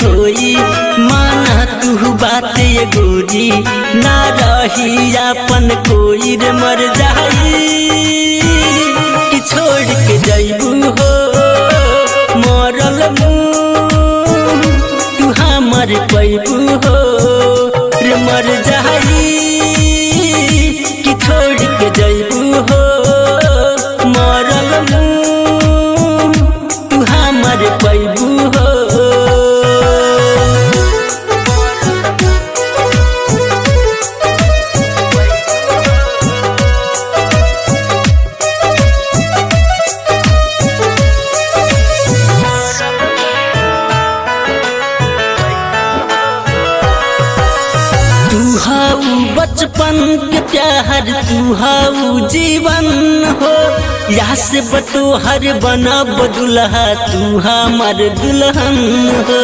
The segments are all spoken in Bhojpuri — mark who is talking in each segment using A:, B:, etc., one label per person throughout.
A: होई माना तू बात ये गोरी ना रही अपन कोई रे मर जाई कि छोड़ के जाइबू हो मरल मुँह तू हमर पैबू हो रे मर जाई कि छोड़ के जाइबू हो मरल मुँह तू हमर पैबू हो। बचपन के प्यार तू हाउ जीवन हो या से बतोहर बनब दुल्हा तू हमर दुल्हन हो।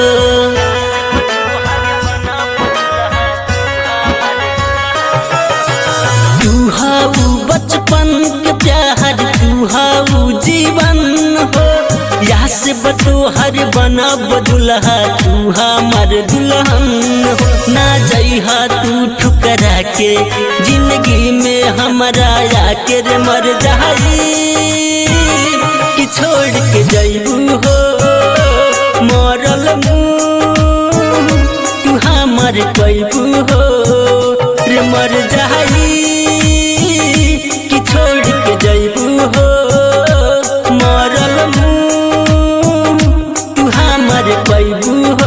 A: तू हाउ बचपन के प्यार तू हाउ जीवन हो या से बतोहर बनब दुल्हा तू हमर दुल्हन हो। ना जइहा तू ठुकरा के जिंदगी में हमारा आके रे मर जाई कि छोड़ के जाइबू हो मरल मुँह तू हमर पैबू हो रे मर जाई कि छोड़ के जाइबू हो मरल मुँह तू हमर पैबू हो।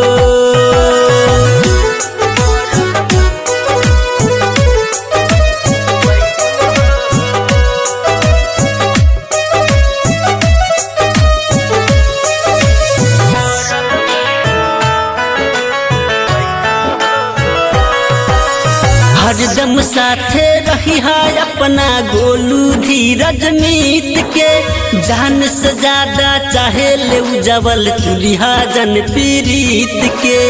A: हरदम साथे रही है अपना गोलू धीरज मीत के जान से ज्यादा चाहे ले उजवल तुरिहा जन पीरीत के।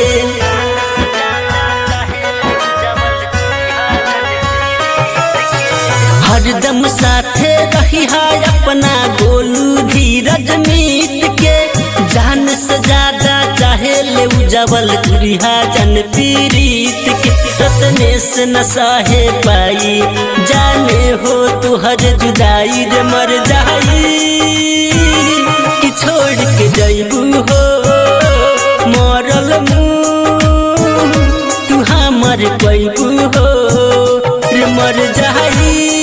A: हरदम साथे रही है अपना गोलू धीरज मीत के जान से ज्यादा चाहे ले उजवल तुरिहा जन पीरीत के। रत्नेश न सहे पाई जाने हो तुहर जुदाई रे मर जाई कि छोड़ के जाइबू हो मरल मुँह तू हमर पैबू हो रे मर जाई।